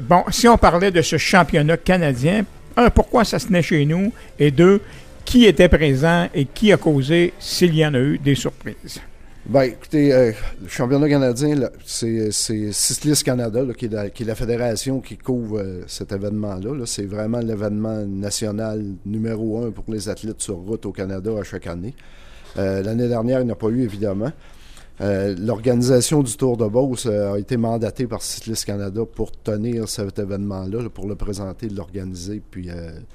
Bon, si on parlait de ce championnat canadien, un, pourquoi ça se tenait chez nous? Et deux, qui était présent et qui a causé, s'il y en a eu, des surprises? Bien, écoutez, le championnat canadien, là, c'est Cycliste Canada, là, qui est la fédération qui couvre cet événement-là. Là. C'est vraiment l'événement national numéro 1 pour les athlètes sur route au Canada à chaque année. L'année dernière, il n'y en a pas eu, évidemment. L'organisation du Tour de Beauce a été mandatée par Cycliste Canada pour tenir cet événement-là, là, pour le présenter, l'organiser, puis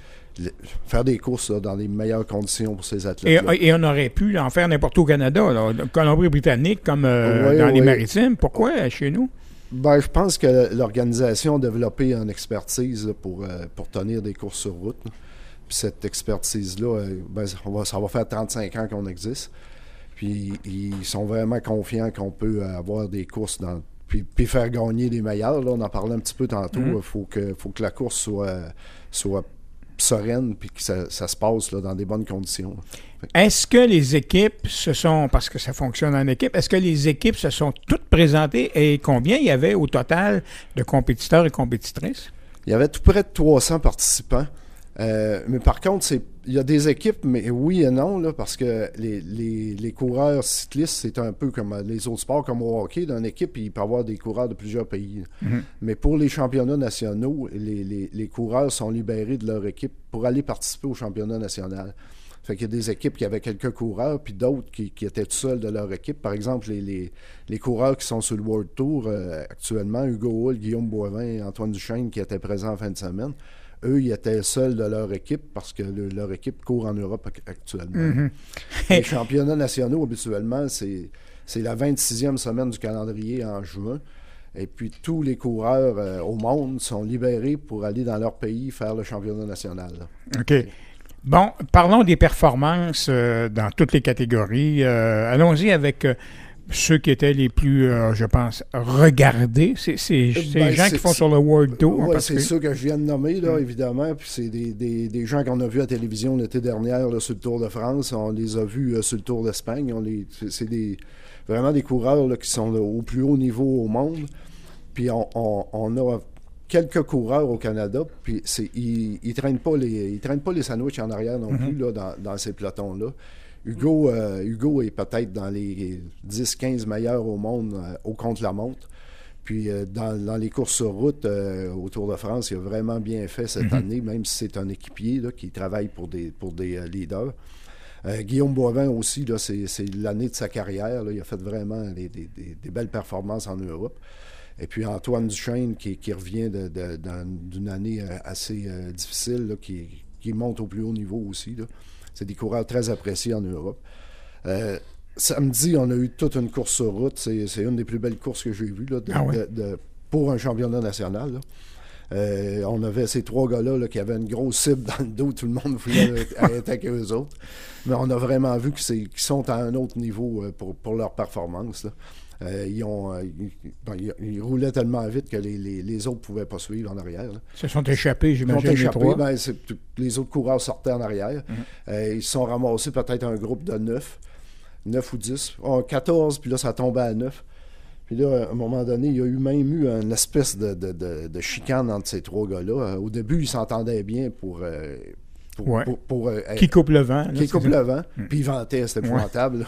faire des courses là, dans les meilleures conditions pour ces athlètes. Et on aurait pu en faire n'importe où au Canada, là, Colombie-Britannique, comme dans les maritimes. Pourquoi chez nous? Ben, je pense que l'organisation a développé une expertise là, pour tenir des courses sur route. Là. Puis cette expertise-là, ben, ça va faire 35 ans qu'on existe. Puis ils sont vraiment confiants qu'on peut avoir des courses puis faire gagner les meilleurs. Là, on en parlait un petit peu tantôt. Il faut que la course soit sereine puis que ça se passe là, dans des bonnes conditions. Est-ce que les équipes parce que ça fonctionne en équipe, est-ce que les équipes se sont toutes présentées et combien il y avait au total de compétiteurs et compétitrices? Il y avait tout près de 300 participants. Mais par contre, il y a des équipes, mais oui et non, là, parce que les coureurs cyclistes, c'est un peu comme les autres sports, comme au hockey. Dans une équipe, il peut y avoir des coureurs de plusieurs pays. Mm-hmm. Mais pour les championnats nationaux, les coureurs sont libérés de leur équipe pour aller participer au championnat national. Fait qu'il y a des équipes qui avaient quelques coureurs, puis d'autres qui étaient tout seuls de leur équipe. Par exemple, les coureurs qui sont sur le World Tour actuellement, Hugo Hull, Guillaume Boivin, Antoine Duchesne, qui étaient présents en fin de semaine, eux, ils étaient seuls de leur équipe parce que leur équipe court en Europe actuellement. Mm-hmm. Les championnats nationaux, habituellement, c'est la 26e semaine du calendrier en juin. Et puis, tous les coureurs au monde sont libérés pour aller dans leur pays faire le championnat national. Là. OK. Bon, parlons des performances dans toutes les catégories. Allons-y avec ceux qui étaient les plus, je pense, regardés. C'est gens qui font sur le World Tour. Oui, c'est ceux que je viens de nommer, là, évidemment. Puis c'est des gens qu'on a vus à la télévision l'été dernier là, sur le Tour de France. On les a vus sur le Tour d'Espagne. C'est vraiment des coureurs là, qui sont là, au plus haut niveau au monde. Puis on a quelques coureurs au Canada, puis ils traînent pas les sandwichs en arrière non plus là, dans ces pelotons-là. Hugo est peut-être dans les 10-15 meilleurs au monde au contre-la-montre. Puis dans les courses sur route au Tour de France, il a vraiment bien fait cette année, même si c'est un équipier là, qui travaille pour des leaders. Guillaume Boivin aussi, là, c'est l'année de sa carrière. Là, il a fait vraiment des belles performances en Europe. Et puis Antoine Duchesne qui revient d'une année assez difficile, là, qui monte au plus haut niveau aussi. Là. C'est des coureurs très appréciés en Europe. Samedi, on a eu toute une course sur route. C'est une des plus belles courses que j'ai vues là, pour un championnat national. Là. On avait ces trois gars-là là, qui avaient une grosse cible dans le dos. Tout le monde voulait attaquer eux autres. Mais on a vraiment vu qu'ils sont à un autre niveau pour leur performance. Là. Ils roulaient tellement vite que les autres ne pouvaient pas suivre en arrière. Là. Ils se sont échappés, j'imagine. Ils se sont échappés, les autres coureurs sortaient en arrière. Ils se sont ramassés peut-être un groupe de 9 ou 10, 14, puis là, ça tombait à 9. Puis là, à un moment donné, il y a même eu une espèce de chicane entre ces trois gars-là. Au début, ils s'entendaient bien pour qui coupe le vent. Qui coupe le vent, puis il ventait, c'était épouvantable.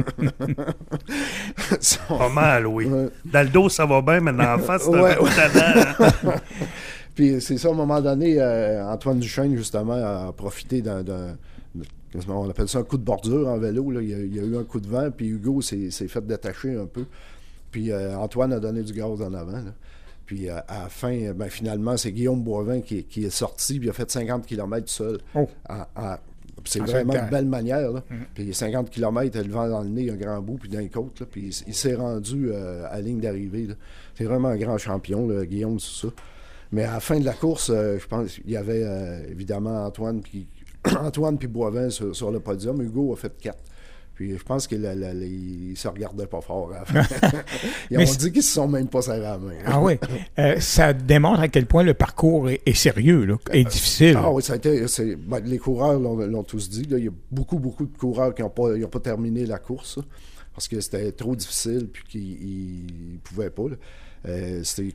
Pas mal, oui. Dans le dos, ça va bien, mais dans la face, c'est un peu talent. Puis c'est ça, à un moment donné, Antoine Duchesne, justement, a profité on appelle ça un coup de bordure en vélo. Là. Il y a eu un coup de vent, puis Hugo s'est fait détacher un peu. Puis Antoine a donné du gaz en avant. Là. Puis à la fin, finalement, c'est Guillaume Boivin qui est sorti, puis il a fait 50 km seul. Oh. C'est vraiment une belle manière. Là. Puis 50 km, le vent dans le nez, un grand bout, puis d'un côte. Là, puis il s'est rendu à la ligne d'arrivée. Là. C'est vraiment un grand champion, là, Guillaume, c'est ça. Mais à la fin de la course, je pense qu'il y avait évidemment Antoine puis Boivin sur le podium. Hugo a fait 4. Puis je pense qu'ils ne se regardaient pas fort. Ils ont dit qu'ils ne se sont même pas serrés la main. Ah oui. Ça démontre à quel point le parcours est sérieux, là, est difficile. Ah oui, ça a été. Les coureurs l'ont tous dit. Là, il y a beaucoup de coureurs qui n'ont pas terminé la course. Là, parce que c'était trop difficile puis qu'ils ne pouvaient pas.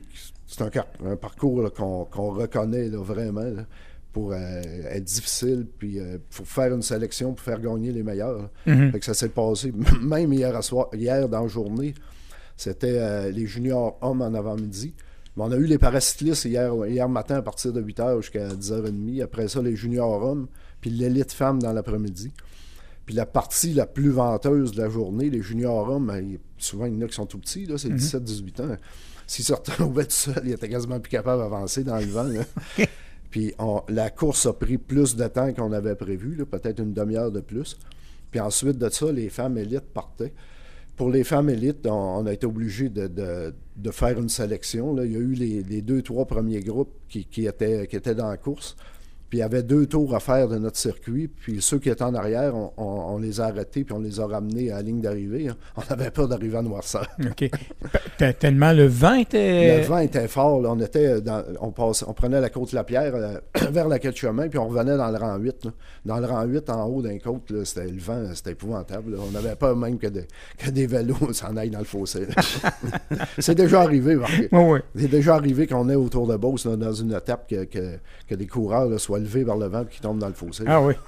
c'est un parcours là, qu'on reconnaît là, vraiment là, pour être difficile, puis pour faire une sélection, pour faire gagner les meilleurs. Fait que ça s'est passé, même hier dans la journée, c'était les juniors hommes en avant-midi. Mais on a eu les paracyclistes hier matin à partir de 8h jusqu'à 10h30. Après ça, les juniors hommes, puis l'élite femmes dans l'après-midi. Puis la partie la plus venteuse de la journée, les juniors hommes, souvent il y en a qui sont tout petits, là, c'est 17-18 ans. S'ils se retrouvaient tout seuls, ils étaient quasiment plus capables d'avancer dans le vent. Là. Puis la course a pris plus de temps qu'on avait prévu, là, peut-être une demi-heure de plus. Puis ensuite de ça, les femmes élites partaient. Pour les femmes élites, on a été obligé de faire une sélection. Là. Il y a eu les 2-3 premiers groupes qui étaient dans la course. Puis il y avait 2 tours à faire de notre circuit. Puis ceux qui étaient en arrière, on les a arrêtés puis on les a ramenés à la ligne d'arrivée. Hein. On avait peur d'arriver à Noirceur. OK. Tellement le vent était... Le vent était fort. Là. On prenait la Côte-Lapierre vers la quai de chemin puis on revenait dans le rang 8. Là. Dans le rang 8, en haut d'un côte, là, le vent, c'était épouvantable. Là. On avait peur même que des vélos s'en aillent dans le fossé. C'est déjà arrivé. Oui. C'est déjà arrivé qu'on est autour de Beauce là, dans une étape que des coureurs là, soient levés par le vent et qui tombent dans le fossé. Ah oui.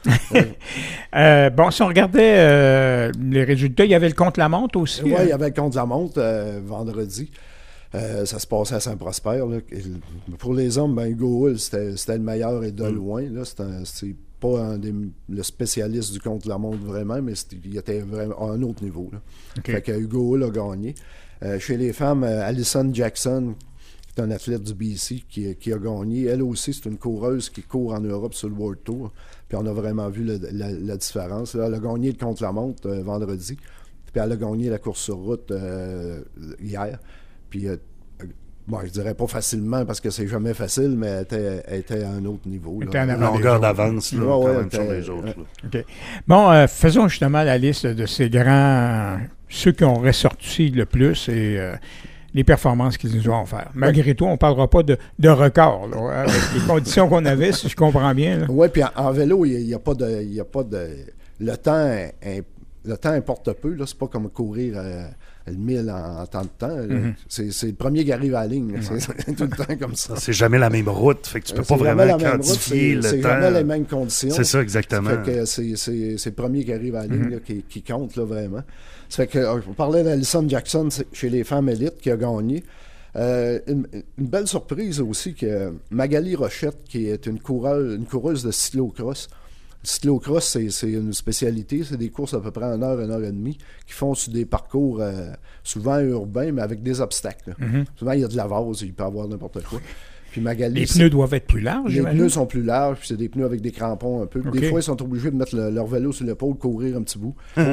Ouais. Bon, si on regardait les résultats, il y avait le contre-la-montre aussi. Oui, il y avait le contre-la-montre vendredi. Ça se passait à Saint-Prosper. Là. Pour les hommes, Hugo Hull, c'était le meilleur et de loin. Là. C'est pas le spécialiste du contre-la-montre vraiment, mais il était vraiment à un autre niveau. Là. Okay. Fait que Hugo Hull a gagné. Chez les femmes, Alison Jackson, qui est un athlète du BC qui a gagné. Elle aussi, c'est une coureuse qui court en Europe sur le World Tour. Puis on a vraiment vu la différence. Là, elle a gagné le contre-la-montre vendredi. Puis elle a gagné la course sur route hier. Puis, je dirais pas facilement parce que c'est jamais facile, mais elle était à un autre niveau. Une longueur d'avance là, quand même sur les autres. Okay. Bon, faisons justement la liste de ces grands... Ceux qui ont ressorti le plus et... les performances qu'ils nous ont offertes. Malgré tout, on ne parlera pas de record, là, avec les conditions qu'on avait, si je comprends bien. Oui, puis en vélo, il n'y a pas de... Le temps importe peu. Là. C'est pas comme courir le 1000 en temps de temps. C'est le premier qui arrive à la ligne. C'est tout le temps comme ça. C'est jamais la même route. Fait que tu peux pas vraiment quantifier le temps. C'est jamais les mêmes conditions. C'est ça, exactement. Ça fait que c'est le premier qui arrive à la ligne là, qui compte là, vraiment. Ça fait que on parlait d'Alison Jackson chez les femmes élites qui a gagné. Une belle surprise aussi que Magali Rochette, qui est une coureuse de cyclocross. Le cyclocross, c'est une spécialité. C'est des courses à peu près 1 heure et demie qui font sur des parcours souvent urbains, mais avec des obstacles. Souvent, il y a de la vase, il peut y avoir n'importe quoi. Puis Magali, les pneus doivent être plus larges, les pneus sont plus larges, puis c'est des pneus avec des crampons un peu. Okay. Des fois, ils sont obligés de mettre leur vélo sur l'épaule, courir un petit bout.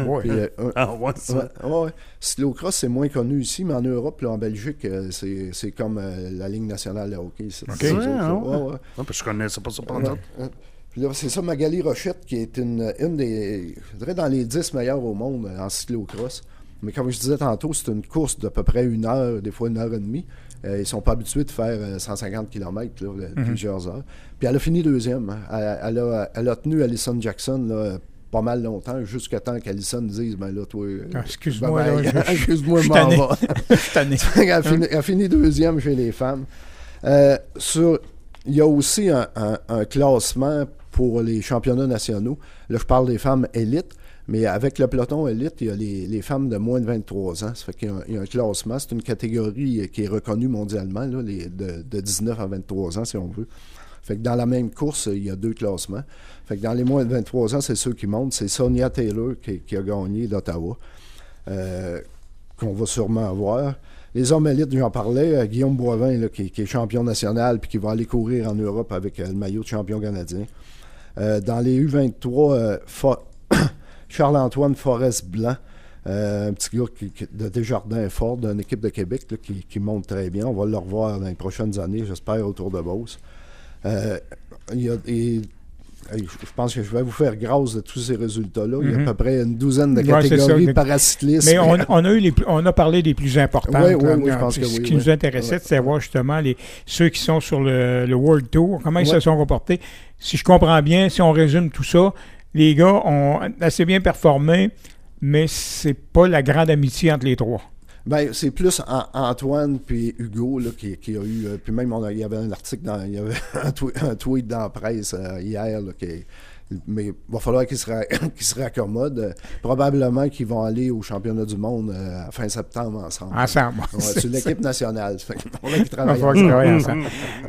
Cyclocross, c'est moins connu ici, mais en Europe, là, en Belgique, c'est comme la Ligue nationale de hockey. Je connais ça pas ça pendant. Puis là, c'est ça, Magali Rochette, qui est une des, je dirais, dans les 10 meilleurs au monde en cyclocross. Mais comme je disais tantôt, c'est une course d'à peu près 1 heure, des fois 1 heure et demie. Ils ne sont pas habitués de faire 150 km, là, plusieurs heures. Puis elle a fini deuxième. Hein. Elle a tenu Alison Jackson là, pas mal longtemps, jusqu'à temps qu'Alison dise, là, toi... excuse-moi, excuse-moi, je m'en vais. Elle a fini deuxième chez les femmes. Il y a aussi un classement pour les championnats nationaux. Là, je parle des femmes élites. Mais avec le peloton élite, il y a les femmes de moins de 23 ans. Ça fait qu'il y a un classement. C'est une catégorie qui est reconnue mondialement, là, de 19 à 23 ans, si on veut. Fait que dans la même course, il y a 2 classements. Fait que dans les moins de 23 ans, c'est ceux qui montent. C'est Sonia Taylor qui a gagné d'Ottawa, qu'on va sûrement avoir. Les hommes élites, j'en parlais. Guillaume Boivin, là, qui est champion national puis qui va aller courir en Europe avec le maillot de champion canadien. Dans les U23, Charles-Antoine Forest-Blanc, un petit gars de Desjardins-Fort, d'une équipe de Québec là, qui monte très bien. On va le revoir dans les prochaines années, j'espère, autour de Beauce. Je pense que je vais vous faire grâce de tous ces résultats-là. Il y a à peu près une douzaine de catégories paracyclistes. Mais on a parlé des plus importantes. Oui, je pense que oui. Ce qui nous intéressait, c'est de savoir justement ceux qui sont sur le World Tour, comment ils se sont comportés. Si je comprends bien, si on résume tout ça, les gars ont assez bien performé, mais c'est pas la grande amitié entre les trois. Ben, c'est plus Antoine puis Hugo là, qui a eu... puis même, il y avait un article, il y avait un tweet dans la presse hier, là, mais il va falloir qu'ils se raccommodent. Probablement qu'ils vont aller au championnat du monde à fin septembre ensemble. Ensemble. Ouais, c'est l'équipe nationale. On va travailler ensemble.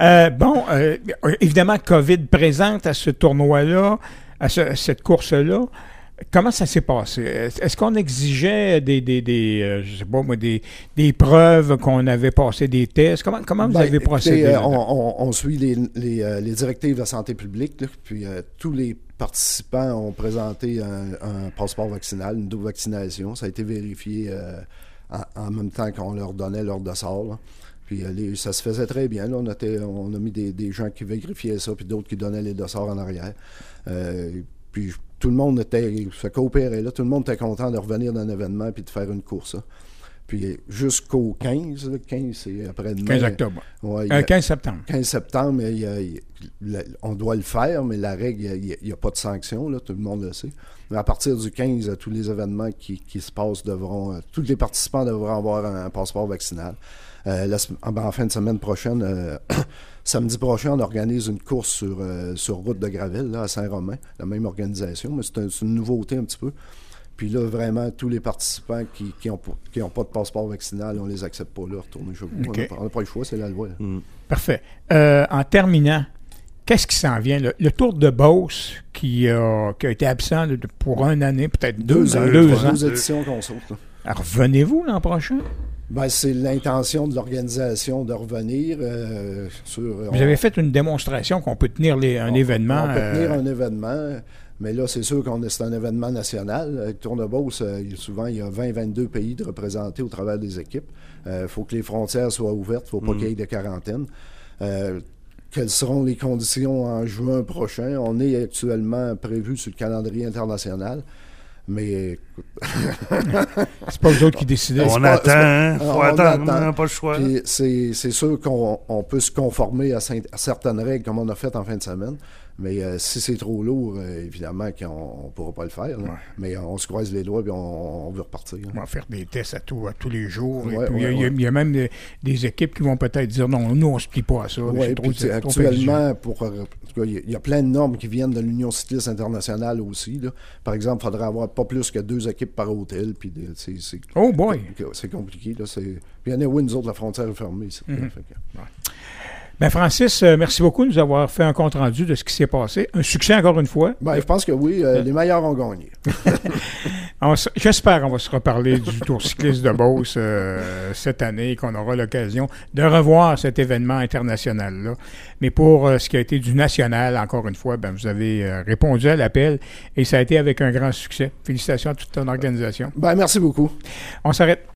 Évidemment, COVID présente à ce tournoi-là, à cette course-là. Comment ça s'est passé? Est-ce qu'on exigeait je sais pas moi, des preuves, qu'on avait passé des tests? Comment vous avez procédé? On suit les directives de santé publique, là, puis tous les participants ont présenté un passeport vaccinal, une double vaccination. Ça a été vérifié en même temps qu'on leur donnait l'ordre de sort, là. Puis ça se faisait très bien. Là, on a mis des gens qui vérifiaient ça, puis d'autres qui donnaient les dossards en arrière. Puis tout le monde se coopérait là. Tout le monde était content de revenir d'un événement puis de faire une course. Hein. Puis jusqu'au 15, le 15 c'est après-demain. 15 octobre. Ouais, 15 septembre. 15 septembre, on doit le faire, mais la règle, il n'y a pas de sanction, là, tout le monde le sait. Mais à partir du 15, tous les événements qui se passent tous les participants devront avoir un passeport vaccinal. En fin de semaine prochaine, samedi prochain, on organise une course sur route de Gravelle, là, à Saint-Romain, la même organisation, mais c'est une nouveauté un petit peu. Puis là, vraiment, tous les participants qui ont pas de passeport vaccinal, on les accepte pas là, retourner chez vous. Okay. On n'a pas le choix, c'est la loi. Parfait. En terminant, qu'est-ce qui s'en vient? Le Tour de Beauce qui a été absent pour une année, peut-être deux ans. Deux éditions qu'on saute. Alors, revenez-vous l'an prochain? Ben, c'est l'intention de l'organisation de revenir Vous avez fait une démonstration qu'on peut tenir un événement. On peut tenir un événement, mais là, c'est sûr c'est un événement national. Avec Tour de Beauce, souvent, il y a 20-22 pays de représentés au travers des équipes. Il faut que les frontières soient ouvertes, il ne faut pas qu'il y ait de quarantaine. Quelles seront les conditions en juin prochain? On est actuellement prévu sur le calendrier international. Mais c'est pas vous autres qui décidez. On attend, faut attendre, on n'a pas le choix. Puis c'est sûr qu'on peut se conformer à certaines règles comme on a fait en fin de semaine. Mais si c'est trop lourd, évidemment qu'on ne pourra pas le faire. Ouais. Mais on se croise les doigts et on veut repartir. On va faire des tests à tous les jours. Ouais, il y a même des équipes qui vont peut-être dire non, nous on ne se plie pas à ça. Ouais, actuellement, il y a plein de normes qui viennent de l'Union cycliste internationale aussi. Là. Par exemple, il faudrait avoir pas plus que 2 équipes par hôtel. Puis oh boy! C'est compliqué. Là. Puis il y en a où nous autres, la frontière est fermée. Ben Francis, merci beaucoup de nous avoir fait un compte-rendu de ce qui s'est passé. Un succès encore une fois. Ben, je pense que oui, les meilleurs ont gagné. J'espère qu'on va se reparler du Tour cycliste de Beauce cette année et qu'on aura l'occasion de revoir cet événement international-là. Mais pour ce qui a été du national, encore une fois, ben, vous avez répondu à l'appel et ça a été avec un grand succès. Félicitations à toute ton organisation. Ben, merci beaucoup. On s'arrête.